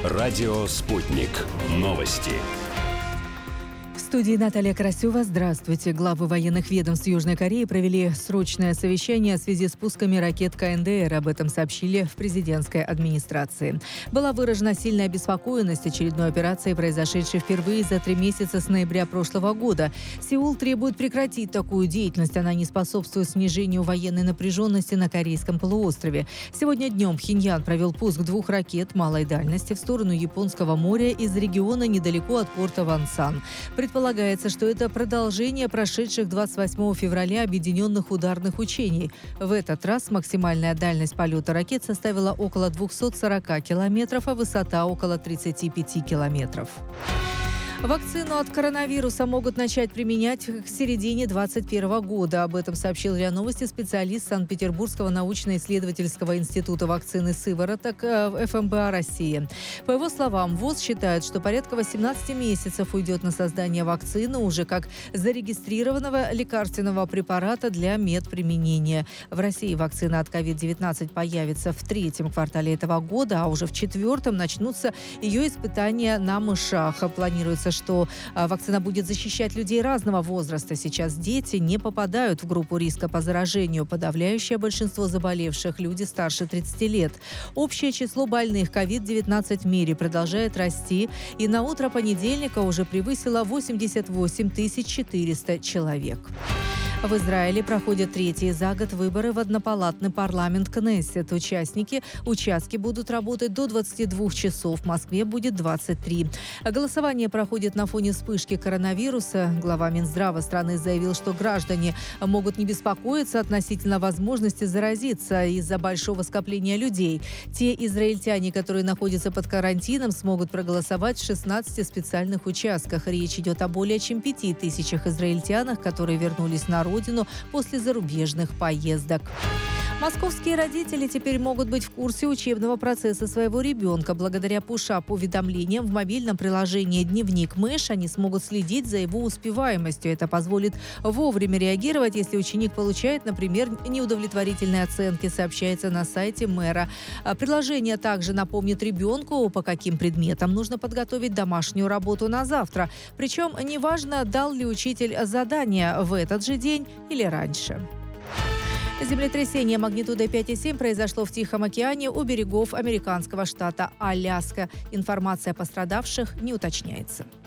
Радио «Спутник». Новости. В студии Наталья Красева. Здравствуйте. Главы военных ведомств Южной Кореи провели срочное совещание в связи с пусками ракет КНДР. Об этом сообщили в президентской администрации. Была выражена сильная обеспокоенность очередной операцией, произошедшей впервые за 3 месяца с ноября прошлого года. Сеул требует прекратить такую деятельность. Она не способствует снижению военной напряженности на Корейском полуострове. Сегодня днем Пхеньян провел пуск 2 ракет малой дальности в сторону Японского моря из региона недалеко от порта Вонсан. Предполагается, что это продолжение прошедших 28 февраля объединенных ударных учений. В этот раз максимальная дальность полета ракет составила около 240 километров, а высота около 35 километров. Вакцину от коронавируса могут начать применять к середине 2021 года. Об этом сообщил РИА Новости специалист Санкт-Петербургского научно-исследовательского института вакцины сывороток ФМБА России. По его словам, ВОЗ считает, что порядка 18 месяцев уйдет на создание вакцины уже как зарегистрированного лекарственного препарата для медприменения. В России вакцина от COVID-19 появится в 3-м квартале этого года, а уже в 4-м начнутся ее испытания на мышах. Планируется, что вакцина будет защищать людей разного возраста. Сейчас дети не попадают в группу риска по заражению. Подавляющее большинство заболевших – люди старше 30 лет. Общее число больных COVID-19 в мире продолжает расти и на утро понедельника уже превысило 88 400 человек. В Израиле проходят 3-е за год выборы в однопалатный парламент Кнессет. Участки будут работать до 22 часов. В Москве будет 23. Голосование проходит на фоне вспышки коронавируса. Глава Минздрава страны заявил, что граждане могут не беспокоиться относительно возможности заразиться из-за большого скопления людей. Те израильтяне, которые находятся под карантином, смогут проголосовать в 16 специальных участках. Речь идет о более чем 5000 израильтянах, которые вернулись на родину после зарубежных поездок. Московские родители теперь могут быть в курсе учебного процесса своего ребенка. Благодаря пуш-ап-уведомлениям в мобильном приложении «Дневник Мэш» они смогут следить за его успеваемостью. Это позволит вовремя реагировать, если ученик получает, например, неудовлетворительные оценки, сообщается на сайте мэра. Приложение также напомнит ребенку, по каким предметам нужно подготовить домашнюю работу на завтра. Причем неважно, дал ли учитель задание в этот же день или раньше. Землетрясение магнитудой 5,7 произошло в Тихом океане у берегов американского штата Аляска. Информация о пострадавших не уточняется.